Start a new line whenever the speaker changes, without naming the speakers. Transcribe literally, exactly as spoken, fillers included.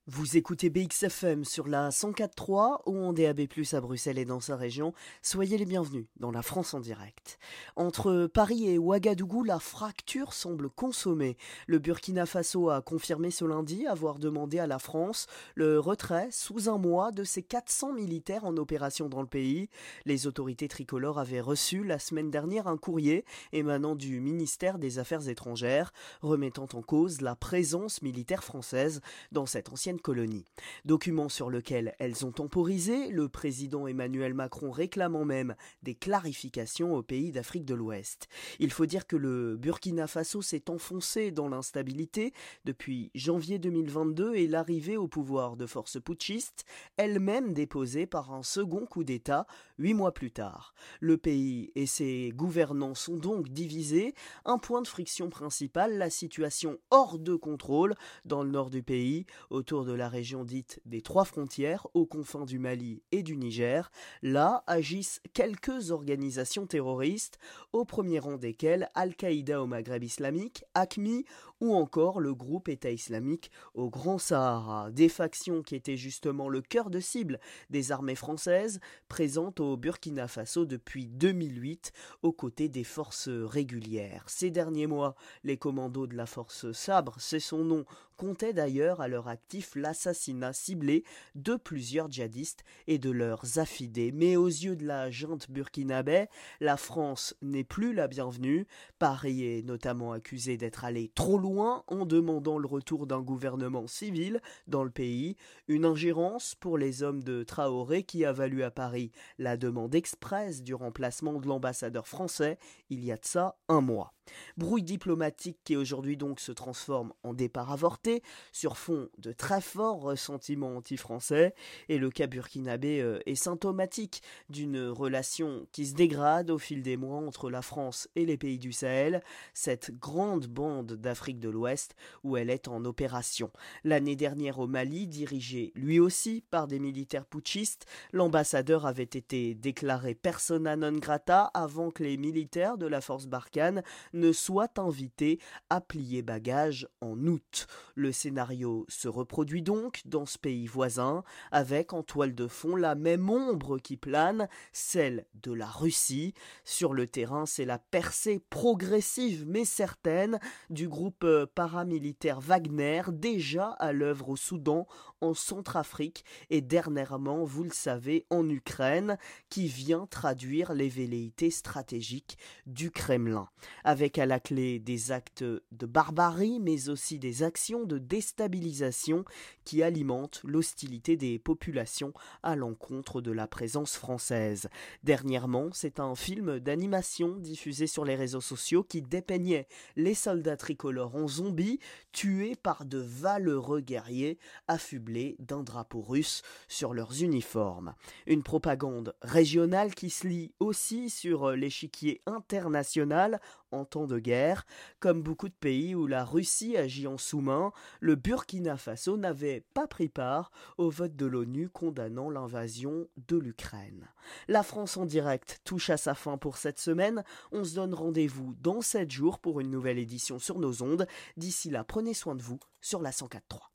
Vous écoutez B X F M sur la cent quatre virgule trois ou en D A B plus, à Bruxelles et dans sa région. Soyez les bienvenus dans la France en direct. Entre Paris et Ouagadougou, la fracture semble consommée. Le Burkina Faso a confirmé ce lundi avoir demandé à la France le retrait sous un mois de ses quatre cents militaires en opération dans le pays. Les autorités tricolores avaient reçu la semaine dernière un courrier émanant du ministère des Affaires étrangères remettant en cause la présence militaire française dans cette ancienne colonie. Document sur lequel elles ont temporisé, le président Emmanuel Macron réclamant même des clarifications au pays d'Afrique de l'Ouest. Il faut dire que le Burkina Faso s'est enfoncé dans l'instabilité depuis janvier deux mille vingt-deux et l'arrivée au pouvoir de forces putschistes, elles-mêmes déposées par un second coup d'État huit mois plus tard. Le pays et ses gouvernants sont donc divisés. Un point de friction principal, la situation hors de contrôle dans le nord du pays, autour de la région dite des trois frontières, aux confins du Mali et du Niger. Là agissent quelques organisations terroristes, au premier rang desquelles Al-Qaïda au Maghreb islamique, A Q M I ou encore le groupe État islamique au Grand Sahara. Des factions qui étaient justement le cœur de cible des armées françaises présentes au Burkina Faso depuis deux mille huit aux côtés des forces régulières. Ces derniers mois, les commandos de la force Sabre, c'est son nom, comptaient d'ailleurs à leur actif l'assassinat ciblé de plusieurs djihadistes et de leurs affidés. Mais aux yeux de la junte burkinabé, la France n'est plus la bienvenue. Paris est notamment accusé d'être allé trop loin en demandant le retour d'un gouvernement civil dans le pays, une ingérence pour les hommes de Traoré qui a valu à Paris la demande expresse du remplacement de l'ambassadeur français il y a de ça un mois. Brouille diplomatique qui aujourd'hui donc se transforme en départ avorté sur fond de très forts ressentiments anti-français, et le cas burkinabé euh, est symptomatique d'une relation qui se dégrade au fil des mois entre la France et les pays du Sahel, cette grande bande d'Afrique de l'Ouest où elle est en opération. L'année dernière au Mali, dirigé lui aussi par des militaires putschistes, l'ambassadeur avait été déclaré persona non grata avant que les militaires de la force Barkhane ne soient invités à plier bagages en août. Le scénario se reproduit donc dans ce pays voisin, avec en toile de fond la même ombre qui plane, celle de la Russie. Sur le terrain, c'est la percée progressive mais certaine du groupe paramilitaire Wagner, déjà à l'œuvre au Soudan, en Centrafrique et dernièrement, vous le savez, en Ukraine, qui vient traduire les velléités stratégiques du Kremlin. Avec à la clé des actes de barbarie, mais aussi des actions de déstabilisation qui alimentent l'hostilité des populations à l'encontre de la présence française. Dernièrement, c'est un film d'animation diffusé sur les réseaux sociaux qui dépeignait les soldats tricolores en zombies tués par de valeureux guerriers affublés d'un drapeau russe sur leurs uniformes. Une propagande régionale qui se lie aussi sur l'échiquier international en temps de guerre. Comme beaucoup de pays où la Russie agit en sous-main, le Burkina Faso n'avait pas pris part au vote de l'ONU condamnant l'invasion de l'Ukraine. La France en direct touche à sa fin pour cette semaine. On se donne rendez-vous dans sept jours pour une nouvelle édition sur nos ondes. D'ici là, prenez soin de vous sur la cent quatre virgule trois.